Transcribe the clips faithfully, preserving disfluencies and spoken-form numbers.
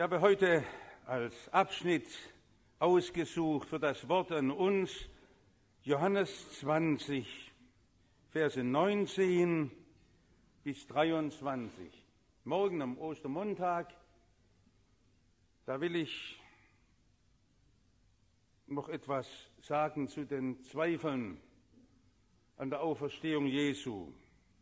Ich habe heute als Abschnitt ausgesucht für das Wort an uns Johannes zwanzig, Verse neunzehn bis dreiundzwanzig. Morgen am Ostermontag, da will ich noch etwas sagen zu den Zweifeln an der Auferstehung Jesu.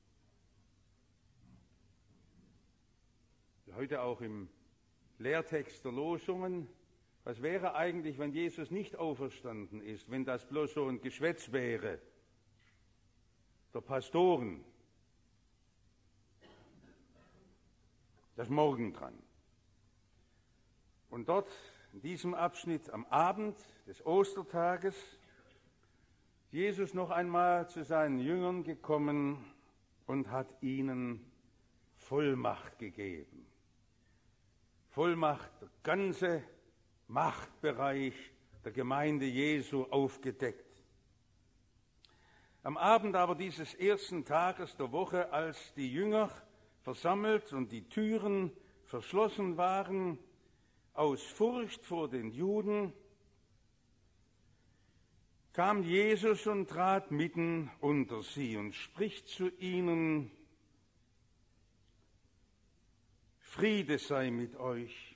Heute auch im Lehrtext der Losungen. Was wäre eigentlich, wenn Jesus nicht auferstanden ist, wenn das bloß so ein Geschwätz wäre der Pastoren? Das ist morgen dran. Und dort, in diesem Abschnitt am Abend des Ostertages, Jesus noch einmal zu seinen Jüngern gekommen und hat ihnen Vollmacht gegeben. Vollmacht, der ganze Machtbereich der Gemeinde Jesu aufgedeckt. Am Abend aber dieses ersten Tages der Woche, als die Jünger versammelt und die Türen verschlossen waren, aus Furcht vor den Juden, kam Jesus und trat mitten unter sie und spricht zu ihnen: Friede sei mit euch.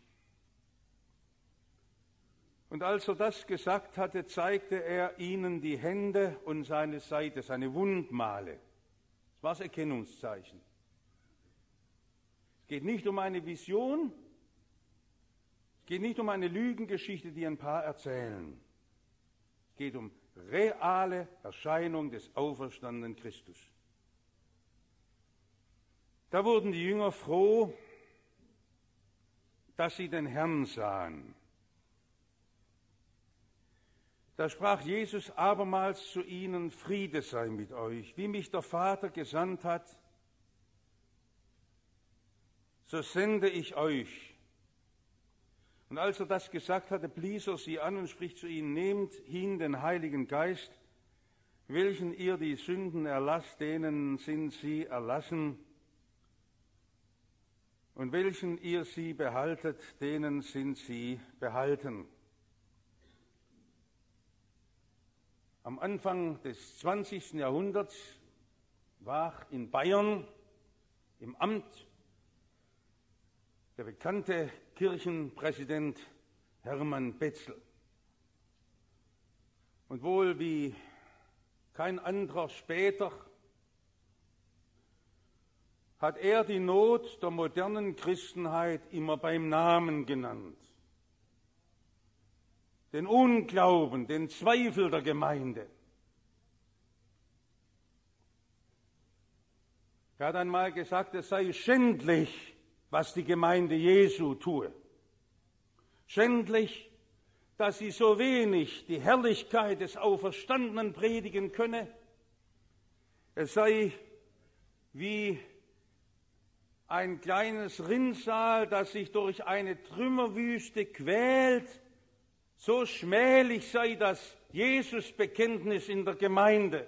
Und als er das gesagt hatte, zeigte er ihnen die Hände und seine Seite, seine Wundmale. Das war das Erkennungszeichen. Es geht nicht um eine Vision, es geht nicht um eine Lügengeschichte, die ein paar erzählen. Es geht um reale Erscheinung des auferstandenen Christus. Da wurden die Jünger froh, dass sie den Herrn sahen. Da sprach Jesus abermals zu ihnen: Friede sei mit euch. Wie mich der Vater gesandt hat, so sende ich euch. Und als er das gesagt hatte, blies er sie an und spricht zu ihnen: Nehmt hin den Heiligen Geist, welchen ihr die Sünden erlasst, denen sind sie erlassen. Und welchen ihr sie behaltet, denen sind sie behalten. Am Anfang des zwanzigsten Jahrhunderts war in Bayern im Amt der bekannte Kirchenpräsident Hermann Bezzel. Und wohl wie kein anderer später hat er die Not der modernen Christenheit immer beim Namen genannt. Den Unglauben, den Zweifel der Gemeinde. Er hat einmal gesagt, es sei schändlich, was die Gemeinde Jesu tue. Schändlich, dass sie so wenig die Herrlichkeit des Auferstandenen predigen könne. Es sei wie ein kleines Rinnsal, das sich durch eine Trümmerwüste quält. So schmählich sei das Jesusbekenntnis in der Gemeinde.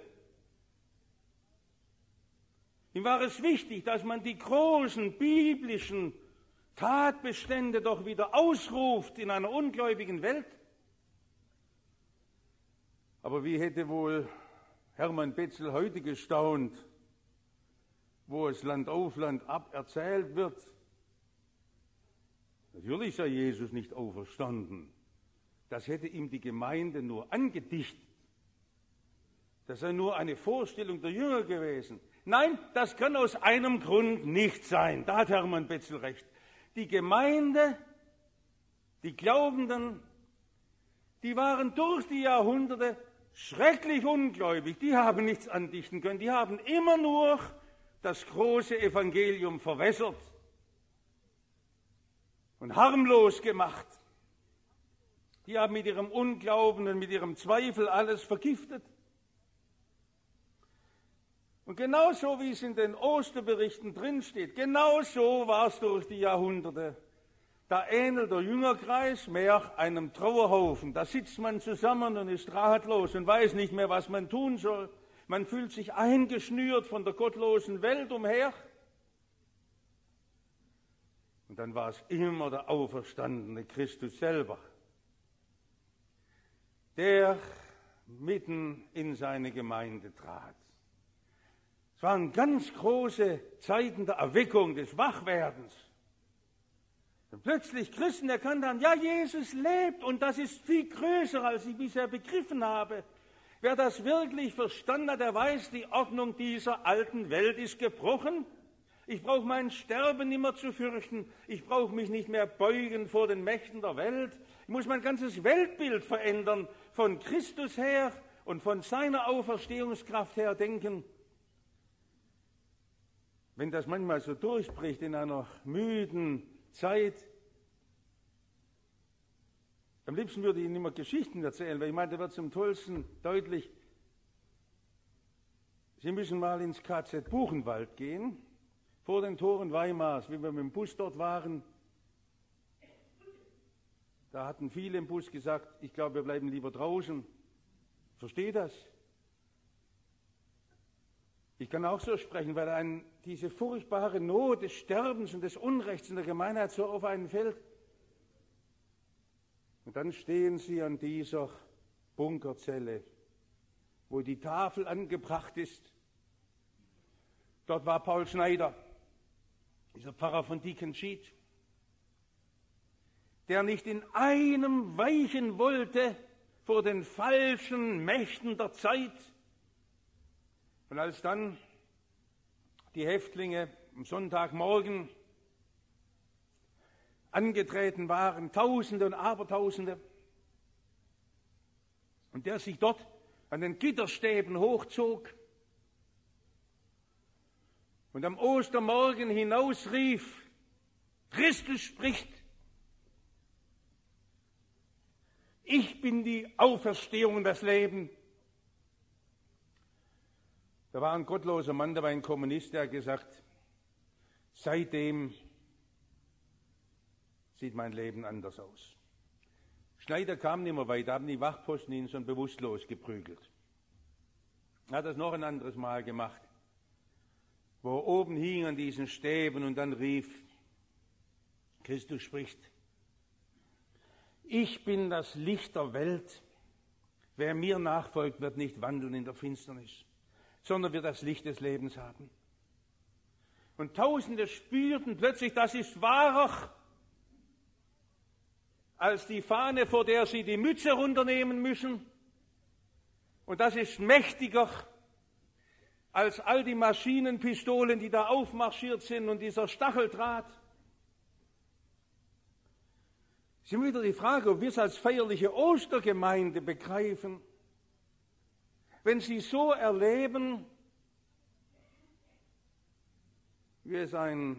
Ihm war es wichtig, dass man die großen biblischen Tatbestände doch wieder ausruft in einer ungläubigen Welt. Aber wie hätte wohl Hermann Bezzel heute gestaunt, wo es Land auf Land ab erzählt wird. Natürlich sei Jesus nicht auferstanden. Das hätte ihm die Gemeinde nur angedichtet. Das sei nur eine Vorstellung der Jünger gewesen. Nein, das kann aus einem Grund nicht sein. Da hat Hermann Bezzel recht. Die Gemeinde, die Glaubenden, die waren durch die Jahrhunderte schrecklich ungläubig. Die haben nichts andichten können. Die haben immer nur das große Evangelium verwässert und harmlos gemacht. Die haben mit ihrem Unglauben und mit ihrem Zweifel alles vergiftet. Und genauso wie es in den Osterberichten drinsteht, genauso war es durch die Jahrhunderte. Da ähnelt der Jüngerkreis mehr einem Trauerhaufen. Da sitzt man zusammen und ist ratlos und weiß nicht mehr, was man tun soll. Man fühlt sich eingeschnürt von der gottlosen Welt umher. Und dann war es immer der auferstandene Christus selber, der mitten in seine Gemeinde trat. Es waren ganz große Zeiten der Erweckung, des Wachwerdens. Und plötzlich Christen erkannt haben, ja, Jesus lebt und das ist viel größer, als ich bisher begriffen habe. Wer das wirklich verstanden hat, der weiß, die Ordnung dieser alten Welt ist gebrochen. Ich brauche mein Sterben nicht mehr zu fürchten. Ich brauche mich nicht mehr beugen vor den Mächten der Welt. Ich muss mein ganzes Weltbild verändern, von Christus her und von seiner Auferstehungskraft her denken. Wenn das manchmal so durchbricht in einer müden Zeit, am liebsten würde ich Ihnen immer Geschichten erzählen, weil ich meine, da wird zum Tollsten deutlich. Sie müssen mal ins K Z Buchenwald gehen, vor den Toren Weimars, wie wir mit dem Bus dort waren. Da hatten viele im Bus gesagt, ich glaube, wir bleiben lieber draußen. Verstehe das? Ich kann auch so sprechen, weil ein, diese furchtbare Not des Sterbens und des Unrechts in der Gemeinheit so auf einen fällt. Und dann stehen sie an dieser Bunkerzelle, wo die Tafel angebracht ist. Dort war Paul Schneider, dieser Pfarrer von Diekenschied, der nicht in einem weichen wollte vor den falschen Mächten der Zeit. Und als dann die Häftlinge am Sonntagmorgen angetreten waren, Tausende und Abertausende, und der sich dort an den Gitterstäben hochzog und am Ostermorgen hinausrief, Christus spricht, ich bin die Auferstehung und das Leben. Da war ein gottloser Mann, da war ein Kommunist, der hat gesagt, seitdem sieht mein Leben anders aus. Schneider kam nicht mehr weiter, haben die Wachposten ihn schon bewusstlos geprügelt. Er hat das noch ein anderes Mal gemacht, wo er oben hing an diesen Stäben und dann rief, Christus spricht, ich bin das Licht der Welt. Wer mir nachfolgt, wird nicht wandeln in der Finsternis, sondern wird das Licht des Lebens haben. Und Tausende spürten plötzlich, das ist wahrer als die Fahne, vor der sie die Mütze runternehmen müssen. Und das ist mächtiger als all die Maschinenpistolen, die da aufmarschiert sind und dieser Stacheldraht. Es ist immer wieder die Frage, ob wir es als feierliche Ostergemeinde begreifen. Wenn Sie so erleben, wie es ein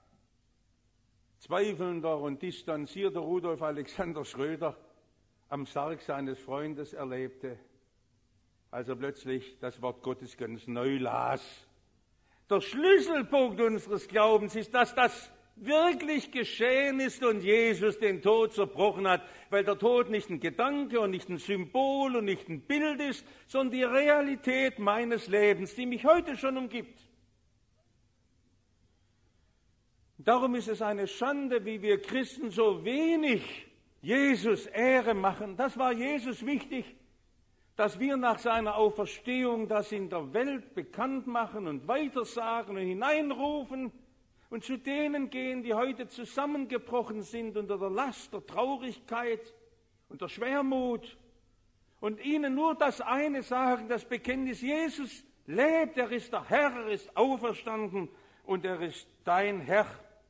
zweifelnder und distanzierter Rudolf Alexander Schröder am Sarg seines Freundes erlebte, als er plötzlich das Wort Gottes ganz neu las. Der Schlüsselpunkt unseres Glaubens ist, dass das wirklich geschehen ist und Jesus den Tod zerbrochen hat, weil der Tod nicht ein Gedanke und nicht ein Symbol und nicht ein Bild ist, sondern die Realität meines Lebens, die mich heute schon umgibt. Darum ist es eine Schande, wie wir Christen so wenig Jesus Ehre machen. Das war Jesus wichtig, dass wir nach seiner Auferstehung das in der Welt bekannt machen und weitersagen und hineinrufen und zu denen gehen, die heute zusammengebrochen sind unter der Last der Traurigkeit und der Schwermut und ihnen nur das eine sagen, das Bekenntnis, Jesus lebt, er ist der Herr, er ist auferstanden und er ist dein Herr.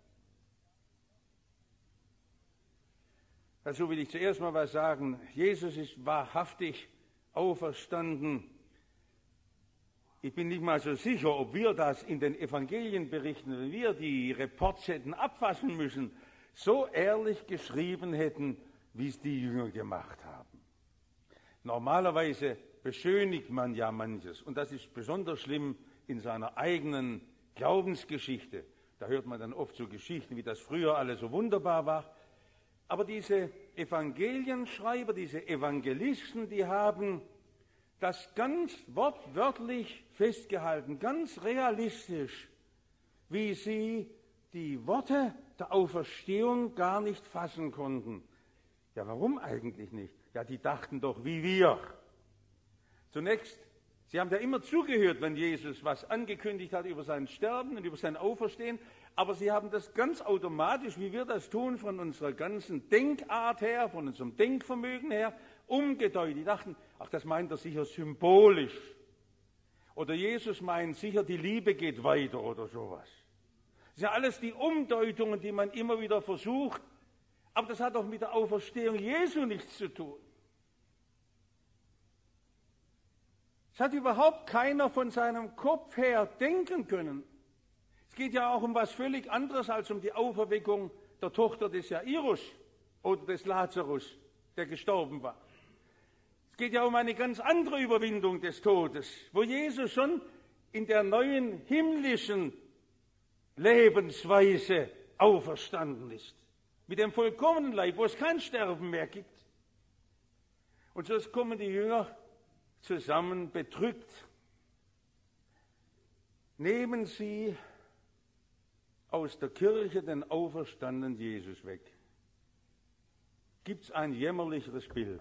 Dazu will ich zuerst mal was sagen. Jesus ist wahrhaftig auferstanden. Ich bin nicht mal so sicher, ob wir das in den Evangelien berichten, wenn wir die Reports hätten abfassen müssen, so ehrlich geschrieben hätten, wie es die Jünger gemacht haben. Normalerweise beschönigt man ja manches und das ist besonders schlimm in seiner eigenen Glaubensgeschichte. Da hört man dann oft so Geschichten, wie das früher alles so wunderbar war. Aber diese Evangelienschreiber, diese Evangelisten, die haben das ganz wortwörtlich festgehalten, ganz realistisch, wie sie die Worte der Auferstehung gar nicht fassen konnten. Ja, warum eigentlich nicht? Ja, die dachten doch wie wir. Zunächst, sie haben ja immer zugehört, wenn Jesus was angekündigt hat über sein Sterben und über sein Auferstehen, aber sie haben das ganz automatisch, wie wir das tun, von unserer ganzen Denkart her, von unserem Denkvermögen her, umgedeutet. Die dachten, ach, das meint er sicher symbolisch. Oder Jesus meint sicher, die Liebe geht weiter oder sowas. Das sind ja alles die Umdeutungen, die man immer wieder versucht, aber das hat doch mit der Auferstehung Jesu nichts zu tun. Es hat überhaupt keiner von seinem Kopf her denken können. Es geht ja auch um was völlig anderes als um die Auferweckung der Tochter des Jairus oder des Lazarus, der gestorben war. Es geht ja um eine ganz andere Überwindung des Todes, wo Jesus schon in der neuen himmlischen Lebensweise auferstanden ist. Mit dem vollkommenen Leib, wo es kein Sterben mehr gibt. Und so kommen die Jünger zusammen bedrückt. Nehmen Sie aus der Kirche den auferstandenen Jesus weg. Gibt es ein jämmerlicheres Bild?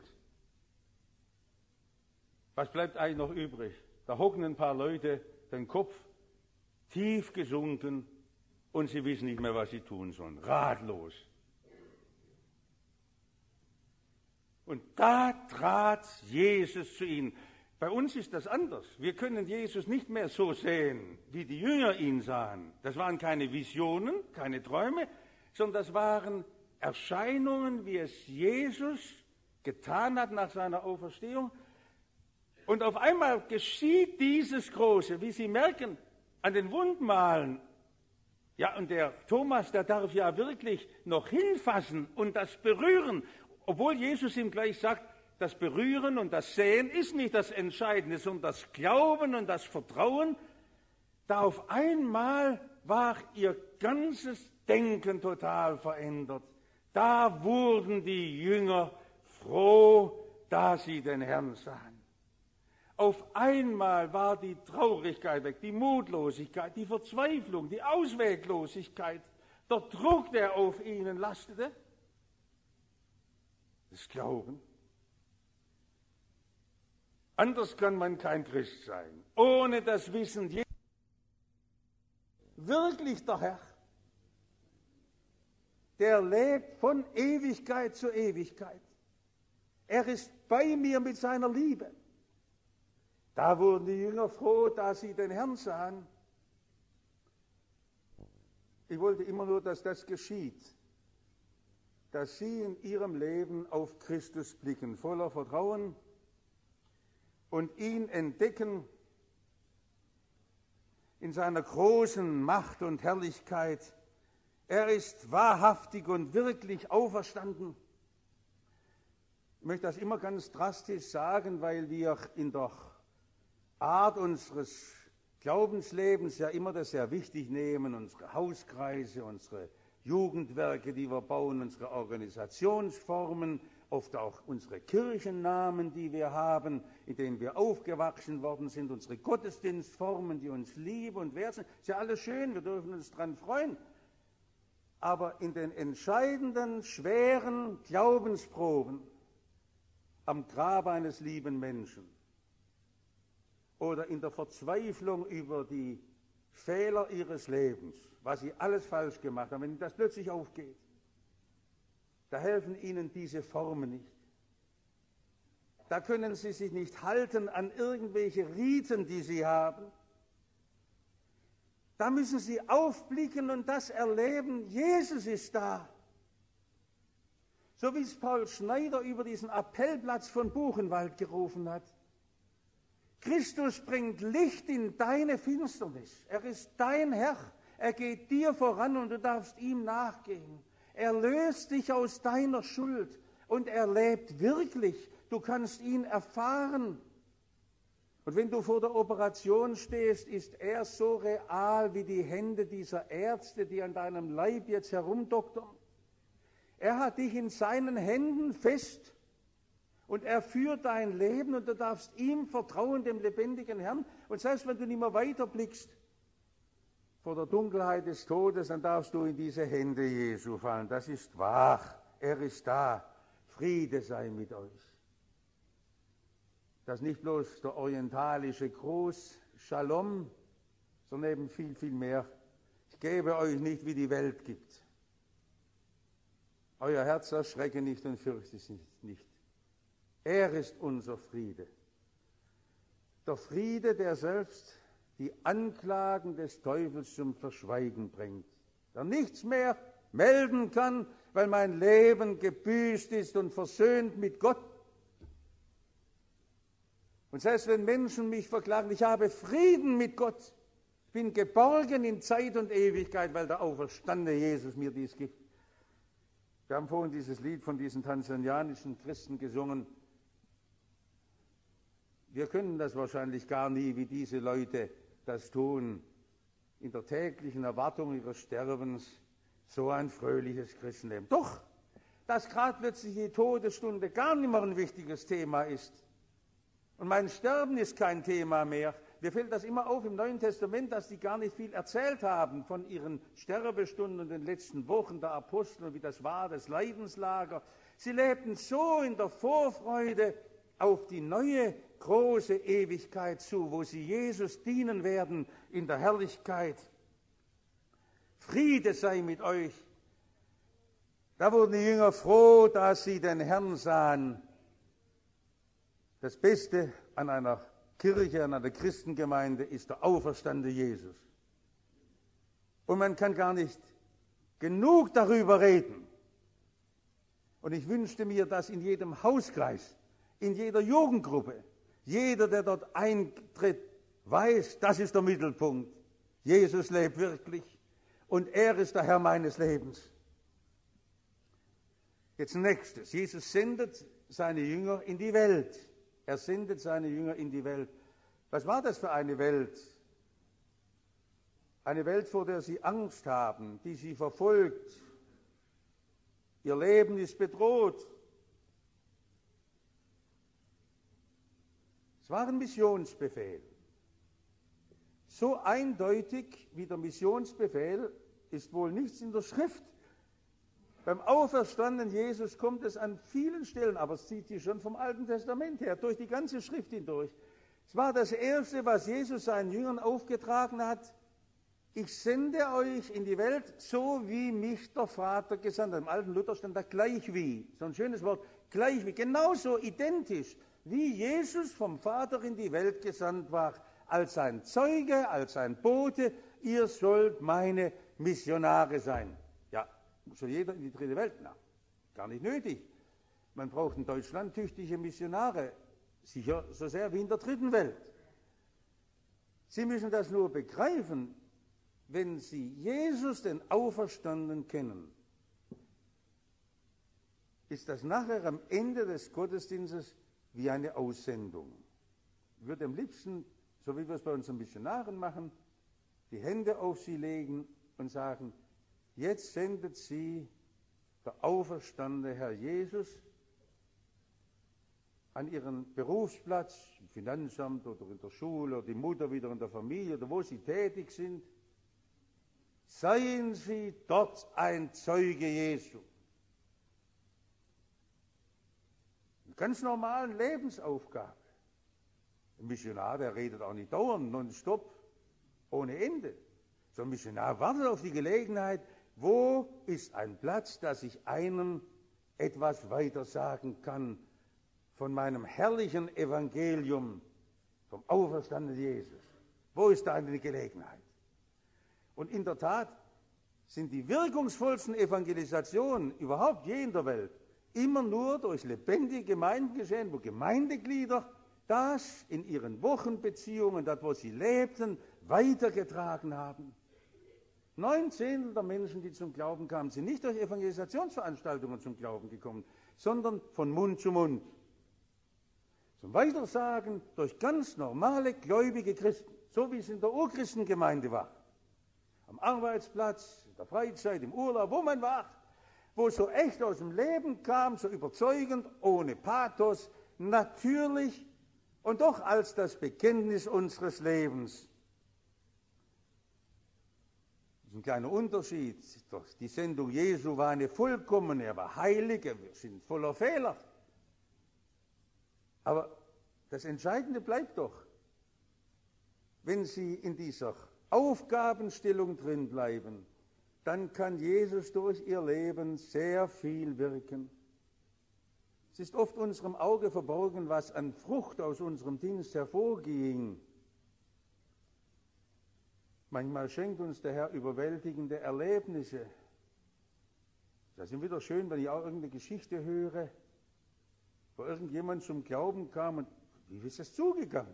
Was bleibt eigentlich noch übrig? Da hocken ein paar Leute, den Kopf tief gesunken und sie wissen nicht mehr, was sie tun sollen. Ratlos. Und da trat Jesus zu ihnen. Bei uns ist das anders. Wir können Jesus nicht mehr so sehen, wie die Jünger ihn sahen. Das waren keine Visionen, keine Träume, sondern das waren Erscheinungen, wie es Jesus getan hat nach seiner Auferstehung. Und auf einmal geschieht dieses Große, wie Sie merken, an den Wundmalen. Ja, und der Thomas, der darf ja wirklich noch hinfassen und das berühren. Obwohl Jesus ihm gleich sagt, das Berühren und das Sehen ist nicht das Entscheidende, sondern das Glauben und das Vertrauen. Da auf einmal war ihr ganzes Denken total verändert. Da wurden die Jünger froh, da sie den Herrn sahen. Auf einmal war die Traurigkeit weg, die Mutlosigkeit, die Verzweiflung, die Ausweglosigkeit, der Druck, der auf ihnen lastete. Das Glauben. Anders kann man kein Christ sein, ohne das Wissen, Jesus wirklich der Herr, der lebt von Ewigkeit zu Ewigkeit. Er ist bei mir mit seiner Liebe. Da wurden die Jünger froh, da sie den Herrn sahen. Ich wollte immer nur, dass das geschieht, dass sie in ihrem Leben auf Christus blicken, voller Vertrauen und ihn entdecken in seiner großen Macht und Herrlichkeit. Er ist wahrhaftig und wirklich auferstanden. Ich möchte das immer ganz drastisch sagen, weil wir in der Art unseres Glaubenslebens ja immer das sehr wichtig nehmen, unsere Hauskreise, unsere Jugendwerke, die wir bauen, unsere Organisationsformen, oft auch unsere Kirchennamen, die wir haben, in denen wir aufgewachsen worden sind, unsere Gottesdienstformen, die uns lieb und wert sind. Ist ja alles schön, wir dürfen uns daran freuen. Aber in den entscheidenden, schweren Glaubensproben am Grab eines lieben Menschen oder in der Verzweiflung über die Fehler ihres Lebens, was sie alles falsch gemacht haben, wenn das plötzlich aufgeht, da helfen ihnen diese Formen nicht. Da können sie sich nicht halten an irgendwelche Riten, die sie haben. Da müssen sie aufblicken und das erleben, Jesus ist da. So wie es Paul Schneider über diesen Appellplatz von Buchenwald gerufen hat. Christus bringt Licht in deine Finsternis. Er ist dein Herr. Er geht dir voran und du darfst ihm nachgehen. Er löst dich aus deiner Schuld und er lebt wirklich. Du kannst ihn erfahren. Und wenn du vor der Operation stehst, ist er so real wie die Hände dieser Ärzte, die an deinem Leib jetzt herumdoktern. Er hat dich in seinen Händen fest. Und er führt dein Leben und du darfst ihm vertrauen, dem lebendigen Herrn. Und selbst wenn du nicht mehr weiterblickst, vor der Dunkelheit des Todes, dann darfst du in diese Hände Jesu fallen. Das ist wahr. Er ist da. Friede sei mit euch. Das ist nicht bloß der orientalische Gruß, Shalom, sondern eben viel, viel mehr. Ich gebe euch nicht, wie die Welt gibt. Euer Herz erschrecke nicht und fürchte sich nicht. Er ist unser Friede. Der Friede, der selbst die Anklagen des Teufels zum Verschweigen bringt, der nichts mehr melden kann, weil mein Leben gebüßt ist und versöhnt mit Gott. Und selbst wenn Menschen mich verklagen, ich habe Frieden mit Gott, ich bin geborgen in Zeit und Ewigkeit, weil der auferstandene Jesus mir dies gibt. Wir haben vorhin dieses Lied von diesen tansanianischen Christen gesungen. Wir können das wahrscheinlich gar nie, wie diese Leute das tun, in der täglichen Erwartung ihres Sterbens, so ein fröhliches Christenleben. Doch, dass gerade plötzlich die Todesstunde gar nicht mehr ein wichtiges Thema ist. Und mein Sterben ist kein Thema mehr. Mir fällt das immer auf im Neuen Testament, dass die gar nicht viel erzählt haben von ihren Sterbestunden und den letzten Wochen der Apostel und wie das war, das Leidenslager. Sie lebten so in der Vorfreude auf die neue große Ewigkeit zu, wo sie Jesus dienen werden in der Herrlichkeit. Friede sei mit euch. Da wurden die Jünger froh, dass sie den Herrn sahen. Das Beste an einer Kirche, an einer Christengemeinde ist der auferstandene Jesus. Und man kann gar nicht genug darüber reden. Und ich wünschte mir, dass in jedem Hauskreis, in jeder Jugendgruppe, jeder, der dort eintritt, weiß, das ist der Mittelpunkt. Jesus lebt wirklich und er ist der Herr meines Lebens. Jetzt nächstes. Jesus sendet seine Jünger in die Welt. Er sendet seine Jünger in die Welt. Was war das für eine Welt? Eine Welt, vor der sie Angst haben, die sie verfolgt. Ihr Leben ist bedroht. Es war ein Missionsbefehl. So eindeutig wie der Missionsbefehl ist wohl nichts in der Schrift. Beim auferstandenen Jesus kommt es an vielen Stellen, aber es zieht sich schon vom Alten Testament her, durch die ganze Schrift hindurch. Es war das Erste, was Jesus seinen Jüngern aufgetragen hat. Ich sende euch in die Welt, so wie mich der Vater gesandt hat. Im alten Luther stand da gleich wie. So ein schönes Wort, gleich wie. Genauso identisch, wie Jesus vom Vater in die Welt gesandt war, als ein Zeuge, als ein Bote. Ihr sollt meine Missionare sein. Ja, soll jeder in die dritte Welt? Na, gar nicht nötig. Man braucht in Deutschland tüchtige Missionare. Sicher so sehr wie in der dritten Welt. Sie müssen das nur begreifen, wenn Sie Jesus, den Auferstandenen, kennen. Ist das nachher am Ende des Gottesdienstes wie eine Aussendung. Ich würde am liebsten, so wie wir es bei unseren Missionaren machen, die Hände auf sie legen und sagen, jetzt sendet sie der auferstandene Herr Jesus an ihren Berufsplatz, im Finanzamt oder in der Schule, oder die Mutter wieder in der Familie, oder wo sie tätig sind. Seien Sie dort ein Zeuge Jesu. Eine ganz normalen Lebensaufgabe. Ein Missionar, der redet auch nicht dauernd, nonstop, ohne Ende. So ein Missionar wartet auf die Gelegenheit, wo ist ein Platz, dass ich einem etwas weiter sagen kann von meinem herrlichen Evangelium, vom auferstandenen Jesus. Wo ist da eine Gelegenheit? Und in der Tat sind die wirkungsvollsten Evangelisationen überhaupt je in der Welt immer nur durch lebendige Gemeinden geschehen, wo Gemeindeglieder das in ihren Wochenbeziehungen, dort wo sie lebten, weitergetragen haben. Neun Zehntel der Menschen, die zum Glauben kamen, sind nicht durch Evangelisationsveranstaltungen zum Glauben gekommen, sondern von Mund zu Mund. Zum Weitersagen durch ganz normale, gläubige Christen, so wie es in der Urchristengemeinde war. Am Arbeitsplatz, in der Freizeit, im Urlaub, wo man war, wo es so echt aus dem Leben kam, so überzeugend, ohne Pathos, natürlich und doch als das Bekenntnis unseres Lebens. ein kleiner Unterschied. Die Sendung Jesu war eine vollkommene, er war heilig, wir sind voller Fehler. Aber das Entscheidende bleibt doch, wenn Sie in dieser Aufgabenstellung drin bleiben, dann kann Jesus durch Ihr Leben sehr viel wirken. Es ist oft unserem Auge verborgen, was an Frucht aus unserem Dienst hervorging. Manchmal schenkt uns der Herr überwältigende Erlebnisse. Das ist wieder schön, wenn ich auch irgendeine Geschichte höre, wo irgendjemand zum Glauben kam und wie ist das zugegangen?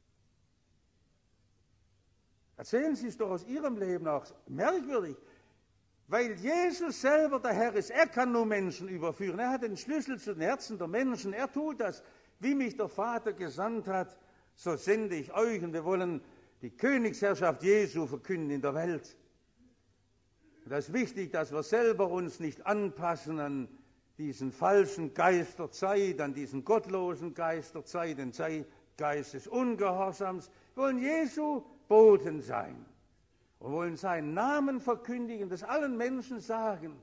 Erzählen Sie es doch aus Ihrem Leben auch. Merkwürdig, weil Jesus selber der Herr ist. Er kann nur Menschen überführen. Er hat den Schlüssel zu den Herzen der Menschen. Er tut das, wie mich der Vater gesandt hat, so sende ich euch. Und wir wollen die Königsherrschaft Jesu verkünden in der Welt. Und das ist wichtig, dass wir selber uns nicht anpassen an diesen falschen Geist der Zeit, an diesen gottlosen Geist der Zeit, den Geist des Ungehorsams. Wir wollen Jesu Boten sein. Wir wollen seinen Namen verkündigen, das allen Menschen sagen.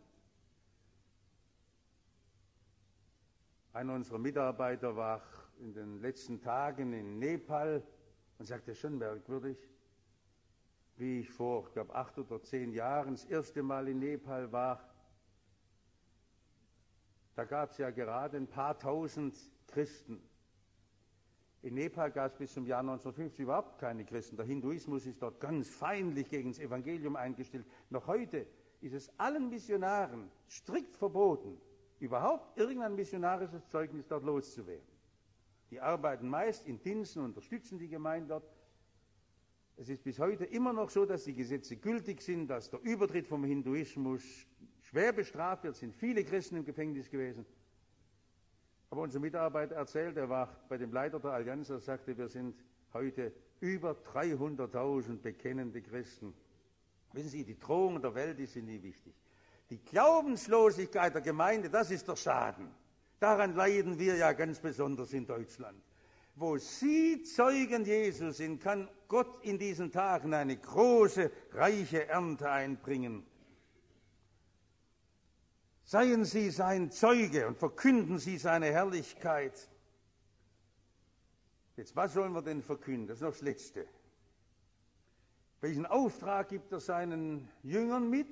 Einer unserer Mitarbeiter war in den letzten Tagen in Nepal und sagte, schon merkwürdig, wie ich vor, ich glaube, acht oder zehn Jahren das erste Mal in Nepal war. Da gab es ja gerade ein paar tausend Christen. In Nepal gab es bis zum Jahr neunzehnhundertfünfzig überhaupt keine Christen. Der Hinduismus ist dort ganz feindlich gegen das Evangelium eingestellt. Noch heute ist es allen Missionaren strikt verboten, überhaupt irgendein missionarisches Zeugnis dort loszuwerden. Die arbeiten meist in Diensten, unterstützen die Gemeinde dort. Es ist bis heute immer noch so, dass die Gesetze gültig sind, dass der Übertritt vom Hinduismus schwer bestraft wird. Es sind viele Christen im Gefängnis gewesen. Aber unser Mitarbeiter erzählt, er war bei dem Leiter der Allianz, er sagte, wir sind heute über dreihunderttausend bekennende Christen. Wissen Sie, die Drohungen der Welt, die sind nie wichtig. Die Glaubenslosigkeit der Gemeinde, das ist der Schaden. Daran leiden wir ja ganz besonders in Deutschland. Wo Sie Zeugen Jesu sind, kann Gott in diesen Tagen eine große, reiche Ernte einbringen. Seien Sie sein Zeuge und verkünden Sie seine Herrlichkeit. Jetzt, was sollen wir denn verkünden? Das ist noch das Letzte. Welchen Auftrag gibt er seinen Jüngern mit?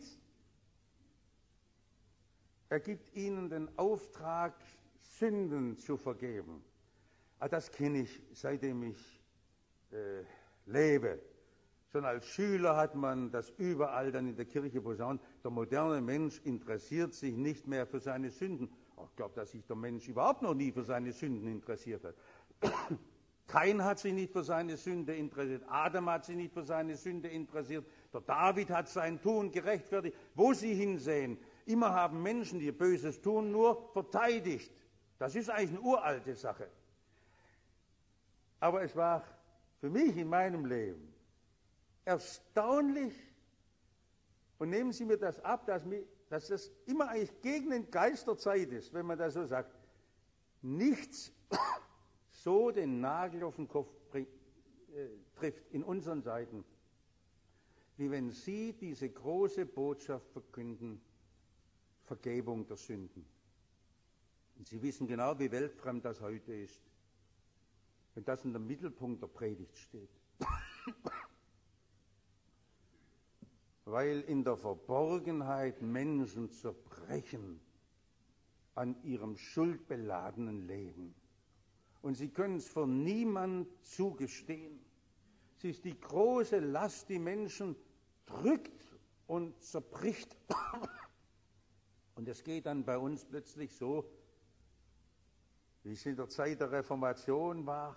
Er gibt ihnen den Auftrag, Sünden zu vergeben. Ah, das kenne ich, seitdem ich äh, lebe. Schon als Schüler hat man das überall dann in der Kirche posaunt. Der moderne Mensch interessiert sich nicht mehr für seine Sünden. Ich glaube, dass sich der Mensch überhaupt noch nie für seine Sünden interessiert hat. Kain hat sich nicht für seine Sünde interessiert. Adam hat sich nicht für seine Sünde interessiert. Der David hat sein Tun gerechtfertigt. Wo Sie hinsehen, immer haben Menschen, die Böses tun, nur verteidigt. Das ist eigentlich eine uralte Sache. Aber es war für mich in meinem Leben erstaunlich, und nehmen Sie mir das ab, dass, mir, dass das immer eigentlich gegen den Geist der Zeit ist, wenn man das so sagt. Nichts so den Nagel auf den Kopf bring, äh, trifft in unseren Zeiten, wie wenn Sie diese große Botschaft verkünden, Vergebung der Sünden. Und Sie wissen genau, wie weltfremd das heute ist, wenn das in dem Mittelpunkt der Predigt steht. Weil in der Verborgenheit Menschen zerbrechen an ihrem schuldbeladenen Leben. Und sie können es vor niemand zugestehen. Es ist die große Last, die Menschen drückt und zerbricht. Und es geht dann bei uns plötzlich so, wie es in der Zeit der Reformation war,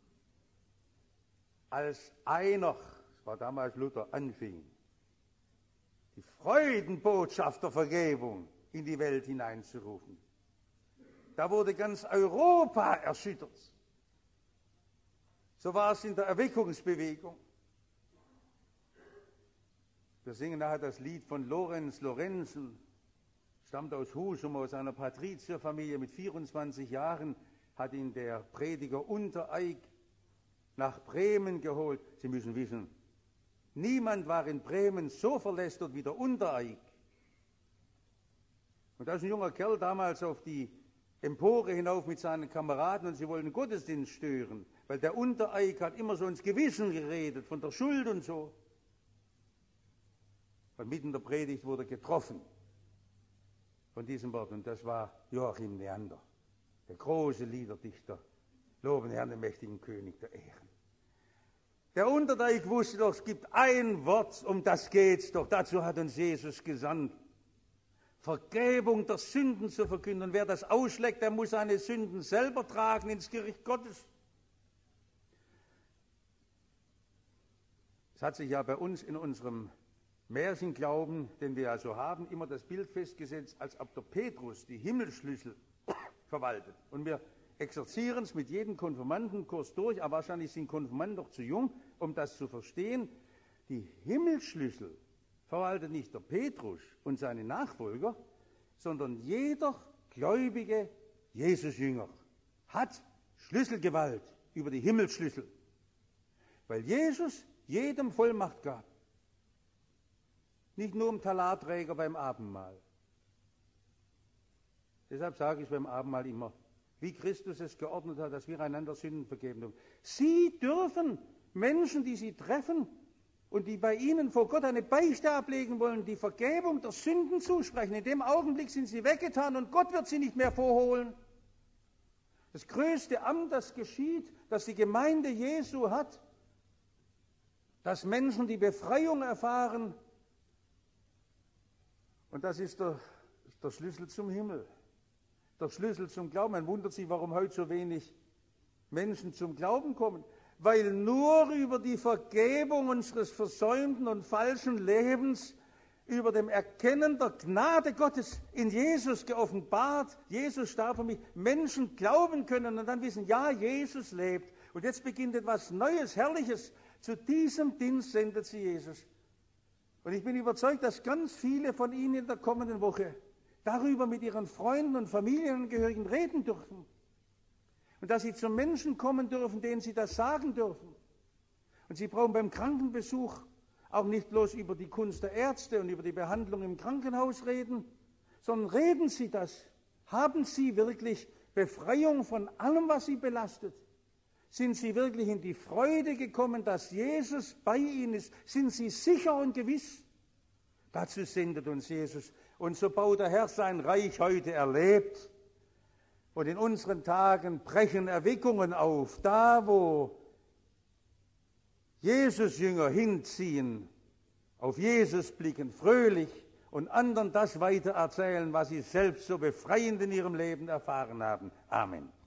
als einer, das war damals Luther, anfing, die Freudenbotschaft der Vergebung in die Welt hineinzurufen. Da wurde ganz Europa erschüttert. So war es in der Erweckungsbewegung. Wir singen nachher das Lied von Lorenz Lorenzen, stammt aus Husum, aus einer Patrizierfamilie mit vierundzwanzig Jahren, hat ihn der Prediger Untereig nach Bremen geholt. Sie müssen wissen, Niemand war in Bremen so verlästert wie der Untereig. Und da ist ein junger Kerl damals auf die Empore hinauf mit seinen Kameraden und sie wollten Gottesdienst stören, weil der Untereig hat immer so ins Gewissen geredet, von der Schuld und so. Und mitten in der Predigt wurde getroffen von diesem Wort und das war Joachim Neander, der große Liederdichter, loben Herrn, den mächtigen König der Ehren. Der Untereig wusste doch, es gibt ein Wort, um das geht's doch, dazu hat uns Jesus gesandt. Vergebung der Sünden zu verkünden. Und wer das ausschlägt, der muss seine Sünden selber tragen ins Gericht Gottes. Es hat sich ja bei uns in unserem Märchenglauben, den wir ja so haben, immer das Bild festgesetzt, als ob der Petrus die Himmelsschlüssel verwaltet. Und wir exerzieren es mit jedem Konfirmandenkurs durch, aber wahrscheinlich sind Konfirmanden doch zu jung, um das zu verstehen. Die Himmelsschlüssel verwaltet nicht der Petrus und seine Nachfolger, sondern jeder gläubige Jesus-Jünger hat Schlüsselgewalt über die Himmelsschlüssel, weil Jesus jedem Vollmacht gab. Nicht nur um Talarträger beim Abendmahl. Deshalb sage ich beim Abendmahl immer, wie Christus es geordnet hat, dass wir einander Sünden vergeben dürfen. Sie dürfen Menschen, die Sie treffen, und die bei ihnen vor Gott eine Beichte ablegen wollen, die Vergebung der Sünden zusprechen. In dem Augenblick sind sie weggetan und Gott wird sie nicht mehr vorholen. Das größte Amt, das geschieht, das die Gemeinde Jesu hat, dass Menschen die Befreiung erfahren, und das ist der, der Schlüssel zum Himmel, der Schlüssel zum Glauben. Man wundert sich, warum heute so wenig Menschen zum Glauben kommen. Weil nur über die Vergebung unseres versäumten und falschen Lebens, über dem Erkennen der Gnade Gottes in Jesus geoffenbart, Jesus starb für mich, Menschen glauben können und dann wissen, ja, Jesus lebt. Und jetzt beginnt etwas Neues, Herrliches. Zu diesem Dienst sendet sie Jesus. Und ich bin überzeugt, dass ganz viele von Ihnen in der kommenden Woche darüber mit ihren Freunden und Familienangehörigen reden dürfen. Und dass sie zu Menschen kommen dürfen, denen sie das sagen dürfen. Und sie brauchen beim Krankenbesuch auch nicht bloß über die Kunst der Ärzte und über die Behandlung im Krankenhaus reden, sondern reden Sie das. Haben Sie wirklich Befreiung von allem, was Sie belastet? Sind Sie wirklich in die Freude gekommen, dass Jesus bei Ihnen ist? Sind Sie sicher und gewiss? Dazu sendet uns Jesus. Und so baut der Herr sein Reich heute erlebt. Und in unseren Tagen brechen Erweckungen auf, da wo Jesus-Jünger hinziehen, auf Jesus blicken, fröhlich und anderen das weiter erzählen, was sie selbst so befreiend in ihrem Leben erfahren haben. Amen.